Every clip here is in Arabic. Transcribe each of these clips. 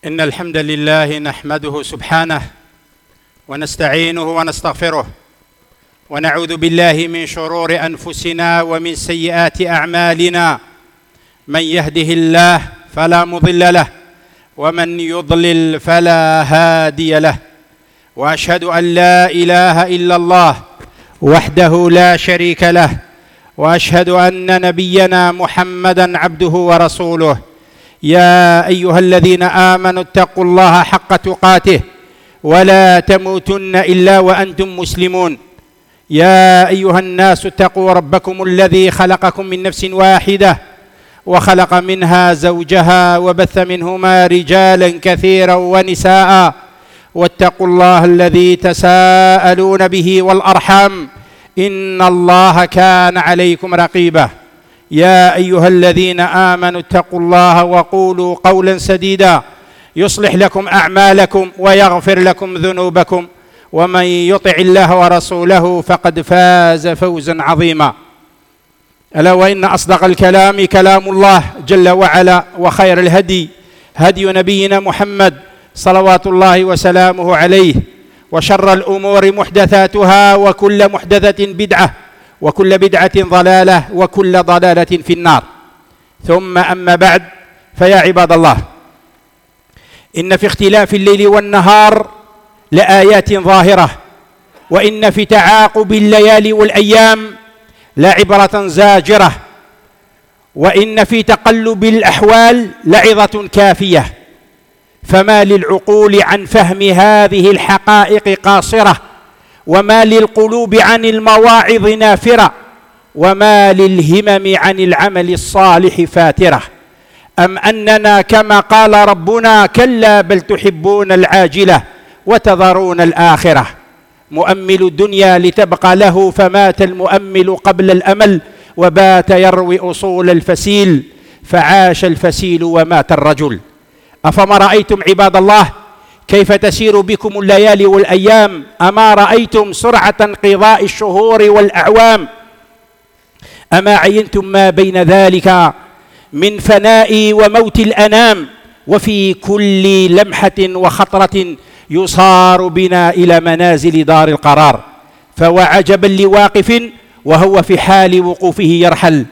إن الحمد لله نحمده سبحانه ونستعينه ونستغفره ونعوذ بالله من شرور أنفسنا ومن سيئات أعمالنا. من يهده الله فلا مضل له ومن يضلل فلا هادي له، وأشهد أن لا إله إلا الله وحده لا شريك له، وأشهد أن نبينا محمدًا عبده ورسوله. يا أيها الذين آمنوا اتقوا الله حق تقاته ولا تموتن إلا وأنتم مسلمون. يا أيها الناس اتقوا ربكم الذي خلقكم من نفس واحدة وخلق منها زوجها وبث منهما رجالا كثيرا ونساء، واتقوا الله الذي تساءلون به والأرحام إن الله كان عليكم رقيبا. يا أيها الذين آمنوا اتقوا الله وقولوا قولا سديدا يصلح لكم أعمالكم ويغفر لكم ذنوبكم، ومن يطع الله ورسوله فقد فاز فوزا عظيما. ألا وإن أصدق الكلام كلام الله جل وعلا، وخير الهدي هدي نبينا محمد صلوات الله وسلامه عليه، وشر الأمور محدثاتها وكل محدثة بدعة وكل بدعة ضلالة وكل ضلالة في النار. ثم أما بعد، فيا عباد الله، إن في اختلاف الليل والنهار لآيات ظاهرة، وإن في تعاقب الليالي والأيام لعبرة زاجرة، وإن في تقلب الأحوال لعظة كافية. فما للعقول عن فهم هذه الحقائق قاصرة، وما للقلوب عن المواعظ نافرة، وما للهمم عن العمل الصالح فاترة. أم أننا كما قال ربنا: كلا بل تحبون العاجلة وتذرون الآخرة. مؤمل الدنيا لتبقى له، فمات المؤمل قبل الأمل، وبات يروي أصول الفسيل، فعاش الفسيل ومات الرجل. أفما رأيتم عباد الله كيف تسير بكم الليالي والأيام؟ أما رأيتم سرعة انقضاء الشهور والأعوام؟ أما عينتم ما بين ذلك من فناء وموت الأنام؟ وفي كل لمحة وخطرة يصار بنا إلى منازل دار القرار. فوعجبا لواقف وهو في حال وقوفه يرحل،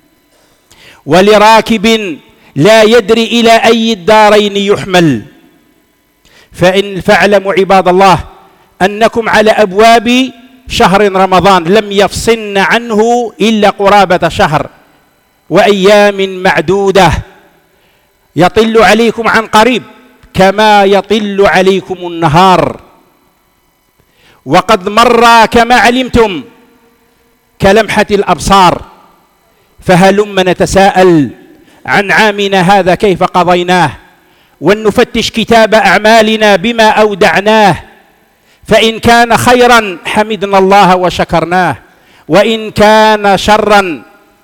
ولراكب لا يدري إلى أي الدارين يحمل. فاعلموا عباد الله أنكم على أبواب شهر رمضان لم يفصلن عنه إلا قرابة شهر وأيام معدودة، يطل عليكم عن قريب كما يطل عليكم النهار، وقد مر كما علمتم كلمحة الأبصار. فهلم نتساءل عن عامنا هذا كيف قضيناه، ولنفتش كتاب أعمالنا بما أودعناه. فإن كان خيرا حمدنا الله وشكرناه، وإن كان شرا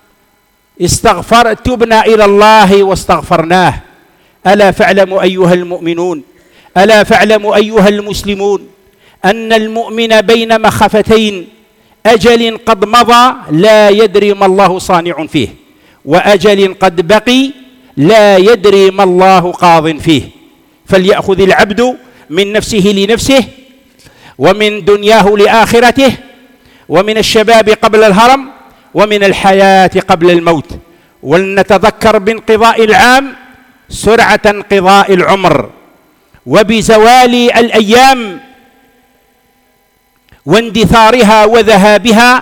تبنا إلى الله واستغفرناه. ألا فاعلموا أيها المؤمنون، ألا فاعلموا أيها المسلمون، أن المؤمن بين مخفتين: أجل قد مضى لا يدري ما الله صانع فيه، وأجل قد بقي لا يدري ما الله قاض فيه. فليأخذ العبد من نفسه لنفسه، ومن دنياه لآخرته، ومن الشباب قبل الهرم، ومن الحياة قبل الموت. ولنتذكر بانقضاء العام سرعة انقضاء العمر، وبزوال الأيام واندثارها وذهابها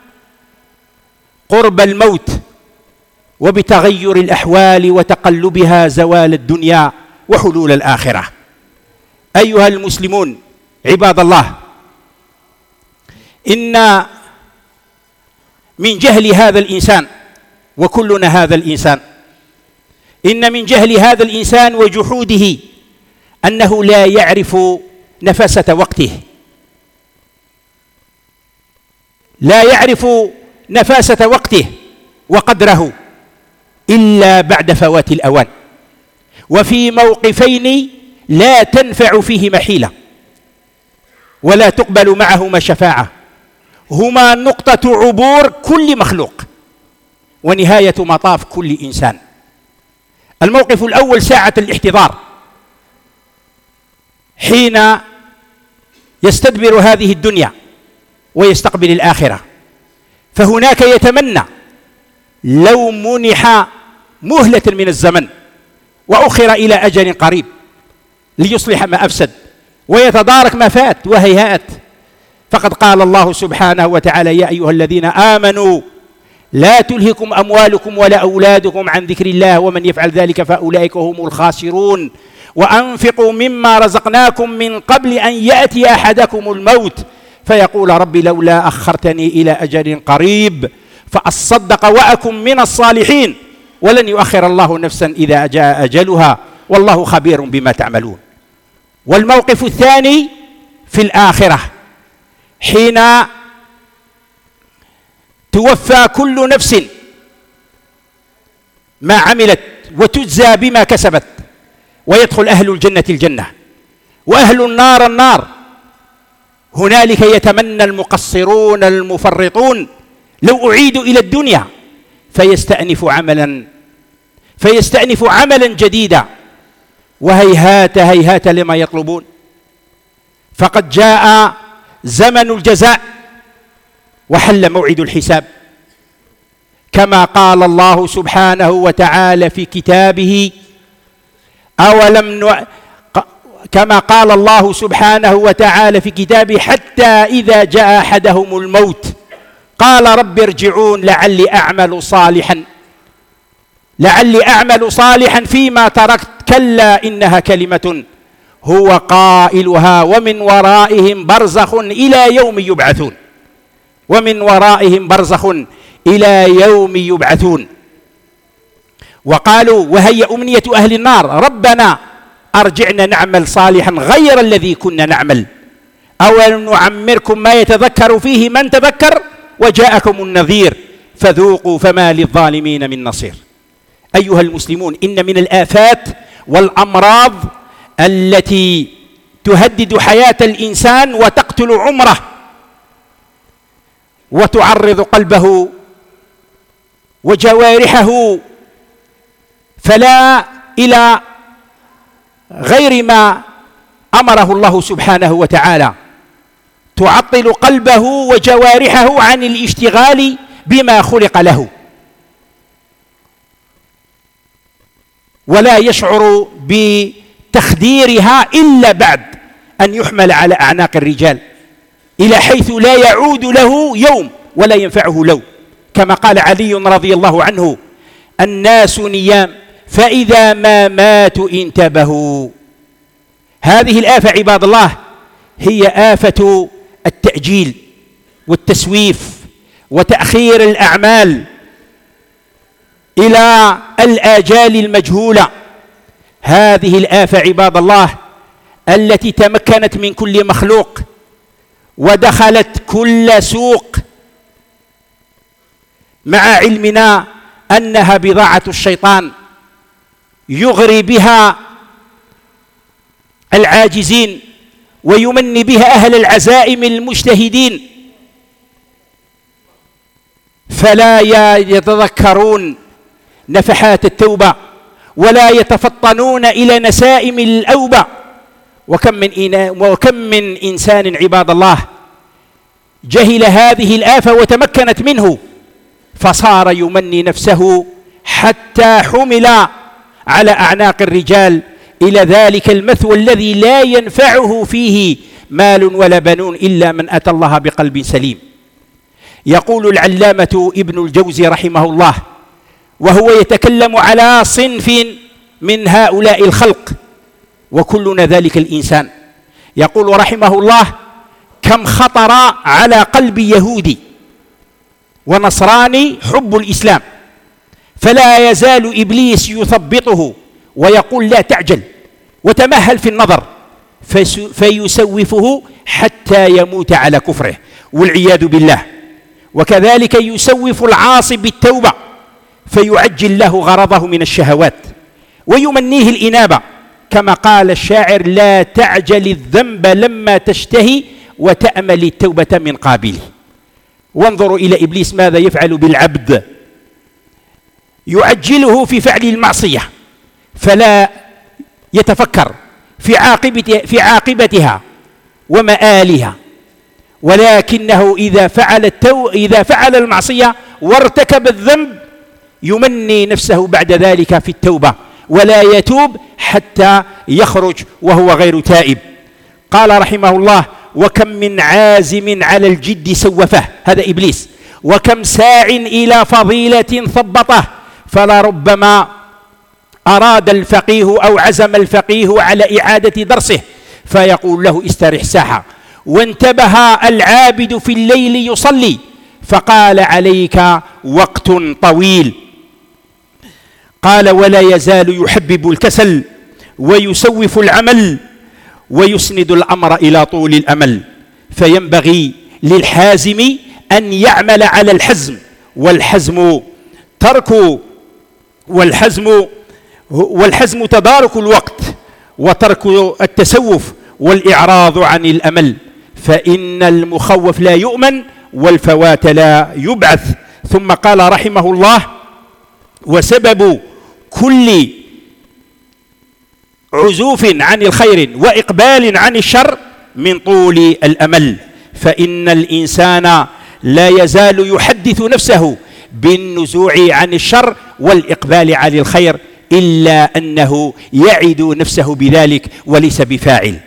قرب الموت، وبتغير الأحوال وتقلبها زوال الدنيا وحلول الآخرة. أيها المسلمون عباد الله، إن من جهل هذا الإنسان، وكلنا هذا الإنسان، إن من جهل هذا الإنسان وجحوده أنه لا يعرف نفسة وقته، لا يعرف نفاسة وقته وقدره إلا بعد فوات الأوان، وفي موقفين لا تنفع فيه محيلة ولا تقبل معهما شفاعة، هما نقطة عبور كل مخلوق ونهاية مطاف كل إنسان. الموقف الأول ساعة الاحتضار، حين يستدبر هذه الدنيا ويستقبل الآخرة، فهناك يتمنى لو منح مهلة من الزمن وأخر إلى أجل قريب ليصلح ما أفسد ويتدارك ما فات، وهيهات. فقد قال الله سبحانه وتعالى: يا أيها الذين آمنوا لا تلهكم أموالكم ولا أولادكم عن ذكر الله ومن يفعل ذلك فأولئك هم الخاسرون، وأنفقوا مما رزقناكم من قبل أن يأتي أحدكم الموت فيقول ربي لولا أخرتني إلى أجل قريب فأصدق وأكن من الصالحين ولن يؤخر الله نفسا إذا جاء أجلها والله خبير بما تعملون. والموقف الثاني في الآخرة حين توفى كل نفس ما عملت وتجزى بما كسبت، ويدخل أهل الجنة الجنة وأهل النار النار. هنالك يتمنى المقصرون المفرطون لو أعيدوا إلى الدنيا فيستأنف عملا جديدا، وهيهات هيهات لما يطلبون. فقد جاء زمن الجزاء وحل موعد الحساب، كما قال الله سبحانه وتعالى في كتابه: كما قال الله سبحانه وتعالى في كتابه: حتى إذا جاء أحدهم الموت قال رب ارجعون لعلي أعمل صالحا فيما تركت كلا إنها كلمة هو قائلها ومن ورائهم برزخ إلى يوم يبعثون. وقالوا وهي أمنية أهل النار: ربنا أرجعنا نعمل صالحا غير الذي كنا نعمل أولم نعمركم ما يتذكر فيه من تذكر وجاءكم النذير فذوقوا فما للظالمين من نصير. أيها المسلمون، إن من الآفات والأمراض التي تهدد حياة الإنسان وتقتل عمره وتعرض قلبه وجوارحه فلا إلى غير ما أمره الله سبحانه وتعالى، تعطل قلبه وجوارحه عن الاشتغال بما خلق له، ولا يشعر بتخديرها إلا بعد أن يحمل على أعناق الرجال إلى حيث لا يعود له يوم ولا ينفعه لو، كما قال علي رضي الله عنه: الناس نيام فإذا ما ماتوا انتبهوا. هذه الآفة عباد الله هي آفة التأجيل والتسويف وتأخير الأعمال إلى الآجال المجهولة. هذه الآفة عباد الله التي تمكنت من كل مخلوق ودخلت كل سوق، مع علمنا أنها بضاعة الشيطان يغري بها العاجزين ويمني بها أهل العزائم المجتهدين، فلا يتذكرون نفحات التوبة ولا يتفطنون إلى نسائم الأوبة. وكم من إنسان عباد الله جهل هذه الآفة وتمكنت منه فصار يمني نفسه حتى حمل على أعناق الرجال إلى ذلك المثوى الذي لا ينفعه فيه مال ولا بنون إلا من أتى الله بقلب سليم. يقول العلامة ابن الجوزي رحمه الله وهو يتكلم على صنف من هؤلاء الخلق وكلنا ذلك الإنسان، يقول رحمه الله: كم خطر على قلب يهودي ونصراني حب الإسلام، فلا يزال إبليس يثبطه ويقول: لا تعجل وتمهل في النظر، فيسوفه حتى يموت على كفره والعياذ بالله. وكذلك يسوف العاصي بالتوبة فيعجل له غرضه من الشهوات ويمنيه الإنابة، كما قال الشاعر: لا تعجل الذنب لما تشتهي وتأمل التوبة من قابله. وانظروا إلى إبليس ماذا يفعل بالعبد، يعجله في فعل المعصية فلا يتفكر في عاقبتها ومآلها، ولكنه إذا فعل المعصية وارتكب الذنب يمني نفسه بعد ذلك في التوبة ولا يتوب حتى يخرج وهو غير تائب. قال رحمه الله: وكم من عازم على الجد سوفه، هذا إبليس، وكم ساع إلى فضيلة ثبطه، فلربما أراد الفقيه أو عزم الفقيه على إعادة درسه فيقول له: استرح ساحة. وانتبه العابد في الليل يصلي فقال: عليك وقت طويل. قال: ولا يزال يحبب الكسل ويسوف العمل ويسند الأمر إلى طول الأمل. فينبغي للحازم أن يعمل على الحزم، والحزم تدارك الوقت وترك التسوف والإعراض عن الأمل، فإن المخوف لا يؤمن والفوات لا يبعث. ثم قال رحمه الله: وسبب كل عزوف عن الخير وإقبال عن الشر من طول الأمل، فإن الإنسان لا يزال يحدث نفسه بالنزوع عن الشر والإقبال على الخير إلا أنه يعد نفسه بذلك وليس بفاعل.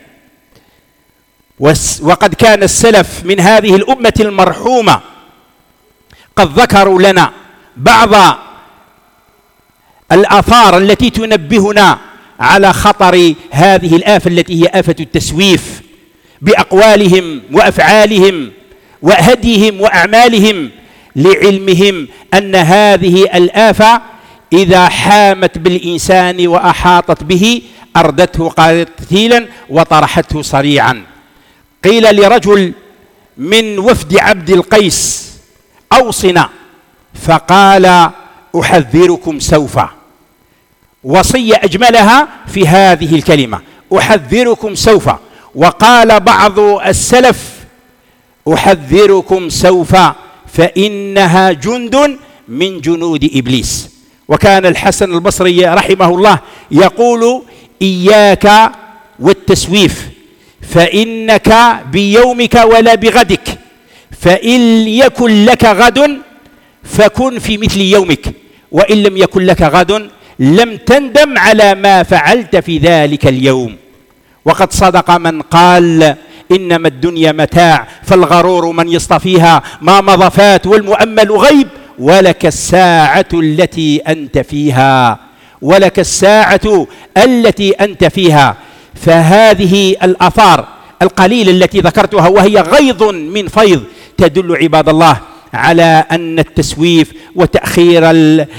وقد كان السلف من هذه الأمة المرحومة قد ذكروا لنا بعض الآثار التي تنبهنا على خطر هذه الآفة التي هي آفة التسويف بأقوالهم وأفعالهم وهديهم وأعمالهم، لعلمهم أن هذه الآفة إذا حامت بالإنسان وأحاطت به أردته قتيلا وطرحته صريعا. قيل لرجل من وفد عبد القيس: أوصنا، فقال: أحذركم سوف. وصية أجملها في هذه الكلمة: أحذركم سوف. وقال بعض السلف: أحذركم سوف فإنها جند من جنود إبليس. وكان الحسن البصري رحمه الله يقول: إياك والتسويف، فإنك بيومك ولا بغدك، فإن يكن لك غد فكن في مثل يومك، وإن لم يكن لك غد لم تندم على ما فعلت في ذلك اليوم. وقد صدق من قال: إنما الدنيا متاع فالغرور من يصطفيها، ما مضى فات والمؤمل غيب، ولك الساعة التي أنت فيها، ولك الساعة التي أنت فيها. فهذه الآثار القليلة التي ذكرتها وهي غيض من فيض تدل عباد الله على أن التسويف وتأخير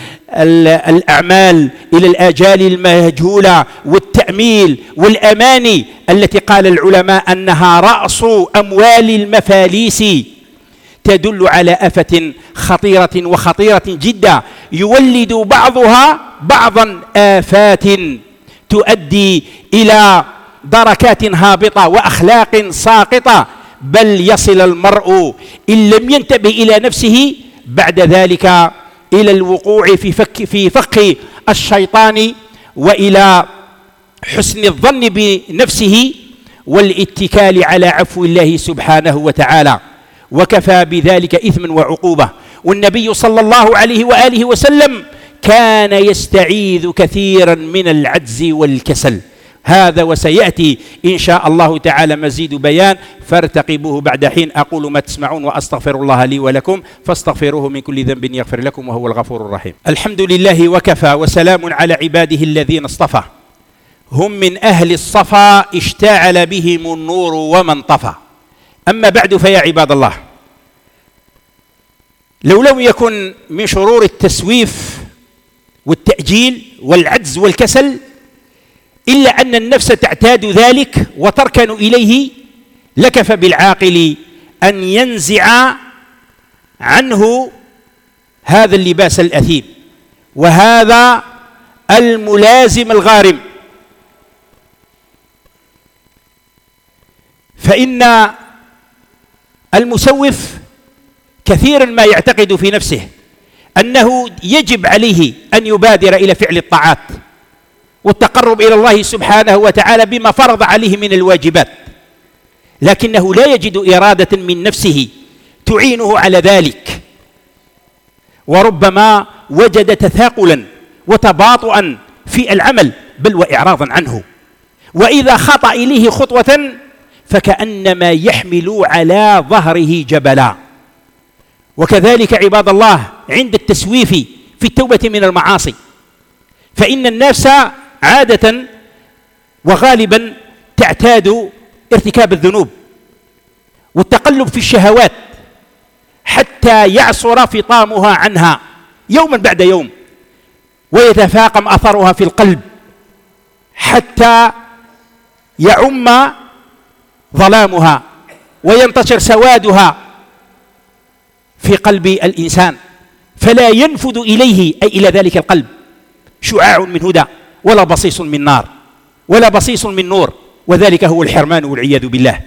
الأعمال إلى الآجال المهجولة والتأميل والأماني التي قال العلماء أنها رأس أموال المفاليس تدل على آفة خطيرة جدا، يولد بعضها بعضا آفات تؤدي إلى دركات هابطة وأخلاق ساقطة، بل يصل المرء إن لم ينتبه إلى نفسه بعد ذلك إلى الوقوع في فخ الشيطان وإلى حسن الظن بنفسه والاتكال على عفو الله سبحانه وتعالى، وكفى بذلك إثما وعقوبة. والنبي صلى الله عليه وآله وسلم كان يستعيذ كثيرا من العجز والكسل. هذا وسيأتي إن شاء الله تعالى مزيد بيان، فارتقبوه بعد حين. أقول ما تسمعون وأستغفر الله لي ولكم فاستغفروه من كل ذنب يغفر لكم وهو الغفور الرحيم. الحمد لله وكفى، وسلام على عباده الذين اصطفى، هم من أهل الصفا اشتعل بهم النور ومن طفى. أما بعد فيا عباد الله، لو لم يكن من شرور التسويف والتأجيل والعجز والكسل إلا أن النفس تعتاد ذلك وتركن إليه، لكفى بالعاقل أن ينزع عنه هذا اللباس الأثيم وهذا الملازم الغارم. فإن المسوف كثيرا ما يعتقد في نفسه أنه يجب عليه أن يبادر إلى فعل الطاعات والتقرب إلى الله سبحانه وتعالى بما فرض عليه من الواجبات، لكنه لا يجد إرادة من نفسه تعينه على ذلك، وربما وجد تثاقلا وتباطؤا في العمل بل وإعراضا عنه، وإذا خطأ إليه خطوة فكأنما يحمل على ظهره جبلا. وكذلك عباد الله عند التسويف في التوبة من المعاصي، فإن الناس عادة وغالبا تعتاد ارتكاب الذنوب والتقلب في الشهوات حتى يعصر فطامها عنها يوما بعد يوم، ويتفاقم أثرها في القلب حتى يعم ظلامها وينتشر سوادها في قلب الإنسان، فلا ينفذ إليه أي إلى ذلك القلب شعاع من هدى ولا بصيص من نار ولا بصيص من نور، وذلك هو الحرمان والعياذ بالله.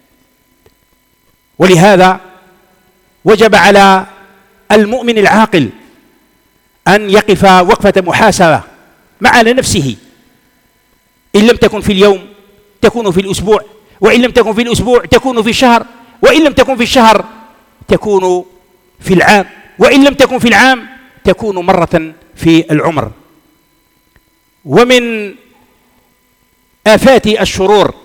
ولهذا وجب على المؤمن العاقل أن يقف وقفة محاسبة مع نفسه، إن لم تكن في اليوم تكون في الأسبوع، وإن لم تكن في الأسبوع تكون في الشهر، وإن لم تكن في الشهر تكون في العام، وإن لم تكن في العام تكون مرة في العمر. ومن آفات الشرور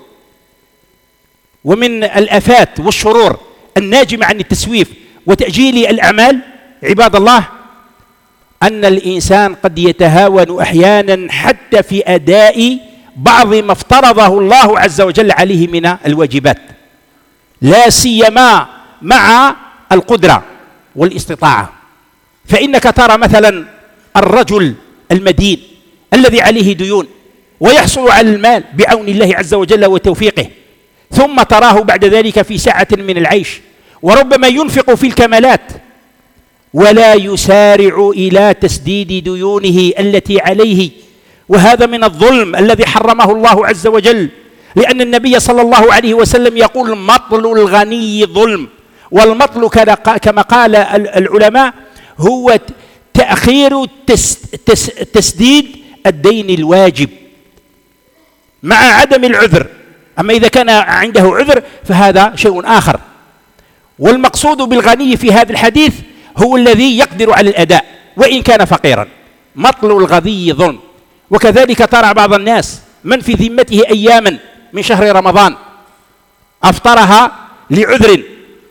ومن الآفات والشرور الناجمة عن التسويف وتأجيل الأعمال عباد الله أن الإنسان قد يتهاون أحيانا حتى في أداء بعض ما افترضه الله عز وجل عليه من الواجبات، لا سيما مع القدرة والاستطاعة. فإنك ترى مثلا الرجل المدين الذي عليه ديون ويحصل على المال بعون الله عز وجل وتوفيقه، ثم تراه بعد ذلك في سعة من العيش، وربما ينفق في الكمالات ولا يسارع إلى تسديد ديونه التي عليه، وهذا من الظلم الذي حرمه الله عز وجل، لأن النبي صلى الله عليه وسلم يقول مطل الغني ظلم، والمطل كما قال العلماء هو تأخير تسديد الدين الواجب مع عدم العذر، أما إذا كان عنده عذر فهذا شيء آخر. والمقصود بالغني في هذا الحديث هو الذي يقدر على الأداء وإن كان فقيرا، مطل الغني ظلم. وكذلك ترى بعض الناس من في ذمته أياما من شهر رمضان أفطرها لعذر،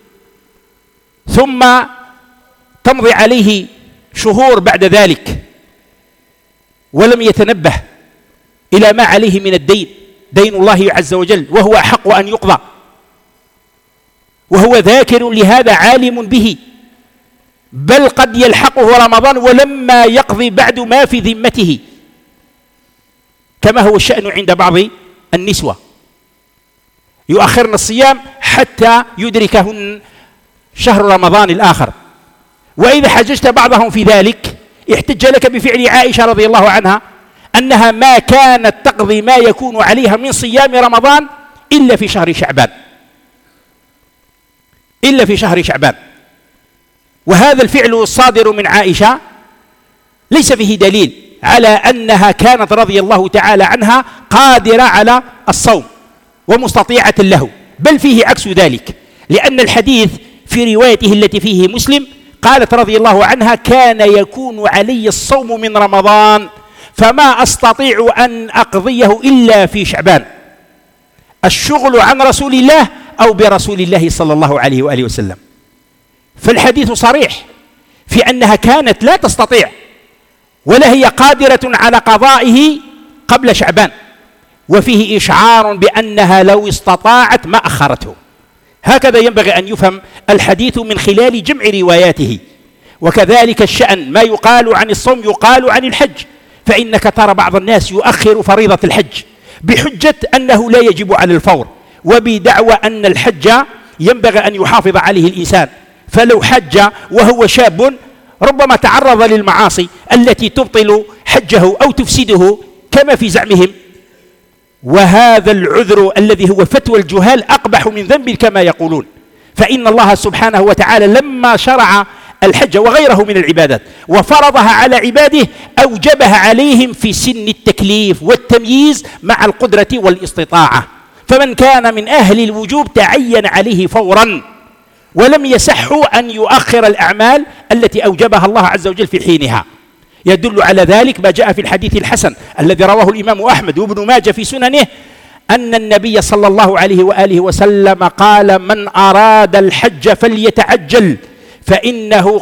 ثم تمضي عليه شهور بعد ذلك ولم يتنبه إلى ما عليه من الدين، دين الله عز وجل، وهو أحق أن يقضى، وهو ذاكر لهذا عالم به، بل قد يلحقه رمضان ولما يقضي بعد ما في ذمته، كما هو الشأن عند بعض النسوة يؤخرن الصيام حتى يدركهن شهر رمضان الآخر. وإذا حججت بعضهم في ذلك احتج لك بفعل عائشة رضي الله عنها أنها ما كانت تقضي ما يكون عليها من صيام رمضان إلا في شهر شعبان، إلا في شهر شعبان. وهذا الفعل الصادر من عائشة ليس فيه دليل على أنها كانت رضي الله تعالى عنها قادرة على الصوم ومستطيعة له، بل فيه عكس ذلك، لأن الحديث في روايته التي فيه مسلم قالت رضي الله عنها كان يكون علي الصوم من رمضان فما أستطيع أن أقضيه إلا في شعبان، الشغل عن رسول الله أو برسول الله صلى الله عليه وآله وسلم. فالحديث صريح في أنها كانت لا تستطيع ولا هي قادرة على قضائه قبل شعبان، وفيه إشعار بأنها لو استطاعت ما أخرته. هكذا ينبغي أن يفهم الحديث من خلال جمع رواياته. وكذلك الشأن ما يقال عن الصوم يقال عن الحج، فإنك ترى بعض الناس يؤخر فريضة الحج بحجة أنه لا يجب على الفور، وبدعوى أن الحج ينبغي أن يحافظ عليه الإنسان، فلو حج وهو شاب ربما تعرض للمعاصي التي تبطل حجه أو تفسده كما في زعمهم. وهذا العذر الذي هو فتوى الجهال أقبح من ذنب كما يقولون، فإن الله سبحانه وتعالى لما شرع الحج وغيره من العبادات وفرضها على عباده أوجبها عليهم في سن التكليف والتمييز مع القدرة والاستطاعة. فمن كان من أهل الوجوب تعين عليه فورا، ولم يصح أن يؤخر الأعمال التي أوجبها الله عز وجل في حينها. يدل على ذلك ما جاء في الحديث الحسن الذي رواه الإمام أحمد وابن ماجه في سننه أن النبي صلى الله عليه وآله وسلم قال: من أراد الحج فليتعجل فإنه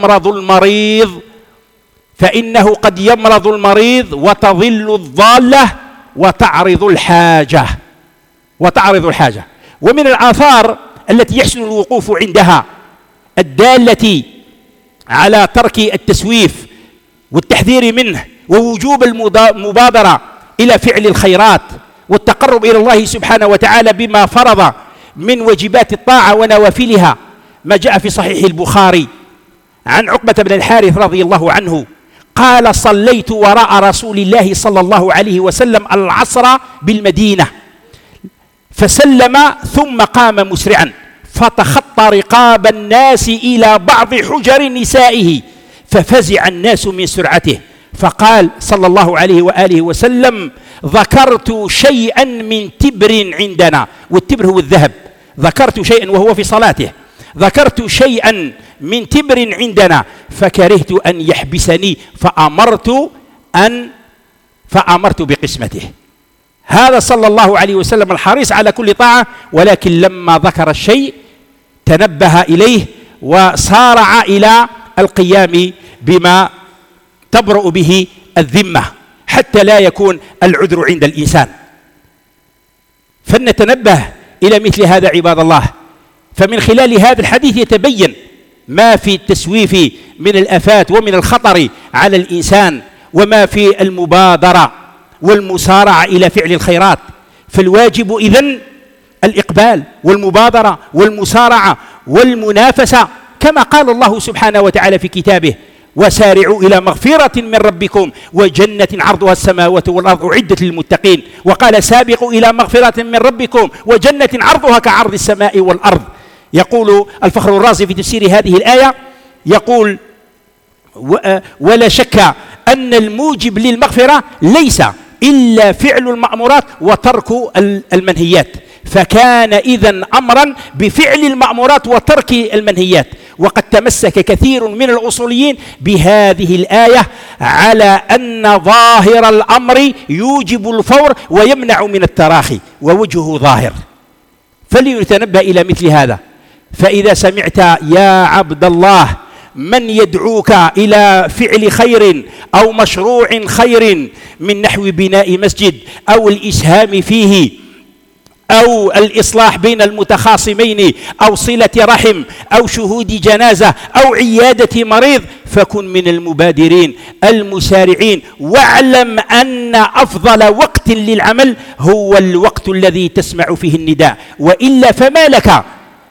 قد يمرض المريض وتظل الضالة وتعرض الحاجة. ومن الآثار التي يحسن الوقوف عندها الدالة على ترك التسويف والتحذير منه ووجوب المبادرة إلى فعل الخيرات والتقرب إلى الله سبحانه وتعالى بما فرض من واجبات الطاعة ونوافلها، ما جاء في صحيح البخاري عن عقبة بن الحارث رضي الله عنه قال: صليت وراء رسول الله صلى الله عليه وسلم العصر بالمدينة فسلم ثم قام مسرعا فتخطى رقاب الناس إلى بعض حجر نسائه ففزع الناس من سرعته، فقال صلى الله عليه وآله وسلم: ذكرت شيئا من تبر عندنا، والتبر هو الذهب، ذكرت شيئا وهو في صلاته، ذكرت شيئا من تبر عندنا فكرهت أن يحبسني فأمرت بقسمته. هذا صلى الله عليه وسلم الحريص على كل طاعة، ولكن لما ذكر الشيء تنبه إليه وسارع إلى القيام بما تبرأ به الذمة حتى لا يكون العذر عند الإنسان. فلنتنبه إلى مثل هذا عباد الله. فمن خلال هذا الحديث يتبين ما في التسويف من الآفات ومن الخطر على الإنسان، وما في المبادرة والمسارعة إلى فعل الخيرات. فالواجب إذن الإقبال والمبادرة والمسارعة والمنافسة، كما قال الله سبحانه وتعالى في كتابه: وسارعوا إلى مغفرة من ربكم وجنة عرضها السماوات والأرض أعدت للمتقين. وقال: سابقوا إلى مغفرة من ربكم وجنة عرضها كعرض السماء والأرض. يقول الفخر الرازي في تفسير هذه الآية يقول: ولا شك أن الموجب للمغفرة ليس إلا فعل المأمورات وترك المنهيات، فكان إذن أمرا بفعل المأمورات وترك المنهيات. وقد تمسك كثير من الأصوليين بهذه الآية على أن ظاهر الأمر يوجب الفور ويمنع من التراخي، ووجهه ظاهر. فليتنبه إلى مثل هذا. فإذا سمعت يا عبد الله من يدعوك إلى فعل خير أو مشروع خير من نحو بناء مسجد أو الإسهام فيه أو الإصلاح بين المتخاصمين أو صلة رحم أو شهود جنازة أو عيادة مريض، فكن من المبادرين المسارعين، واعلم أن أفضل وقت للعمل هو الوقت الذي تسمع فيه النداء، وإلا فما لك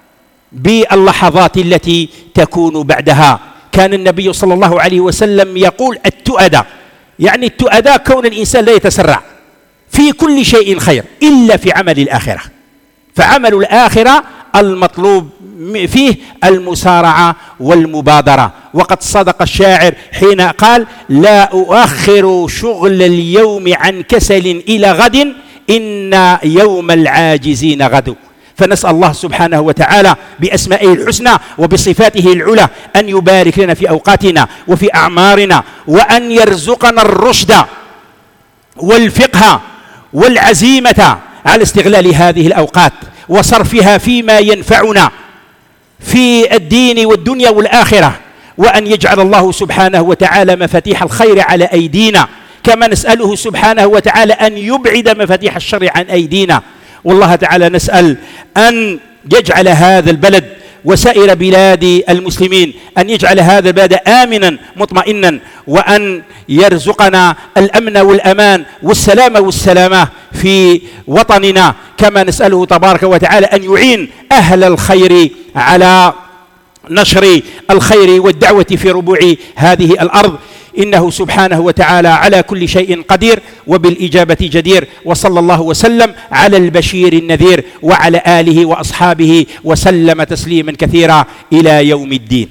باللحظات التي تكون بعدها. كان النبي صلى الله عليه وسلم يقول: التؤدى، يعني التؤدى كون الإنسان لا يتسرع في كل شيء خير إلا في عمل الآخرة، فعمل الآخرة المطلوب فيه المسارعة والمبادرة. وقد صدق الشاعر حين قال: لا أؤخر شغل اليوم عن كسل إلى غد إن يوم العاجزين غد. فنسأل الله سبحانه وتعالى بأسمائه الحسنى وبصفاته العلى أن يبارك لنا في أوقاتنا وفي أعمارنا، وأن يرزقنا الرشد والفقه والعزيمة على استغلال هذه الأوقات وصرفها فيما ينفعنا في الدين والدنيا والآخرة، وأن يجعل الله سبحانه وتعالى مفاتيح الخير على أيدينا، كما نسأله سبحانه وتعالى أن يبعد مفاتيح الشر عن أيدينا. والله تعالى نسأل أن يجعل هذا البلد وسائر بلاد المسلمين، أن يجعل هذا البلد آمنا مطمئنا، وأن يرزقنا الأمن والأمان والسلامة في وطننا، كما نسأله تبارك وتعالى أن يعين أهل الخير على نشر الخير والدعوة في ربوع هذه الأرض، إنه سبحانه وتعالى على كل شيء قدير وبالإجابة جدير. وصلى الله وسلم على البشير النذير وعلى آله وأصحابه وسلم تسليما كثيرا إلى يوم الدين.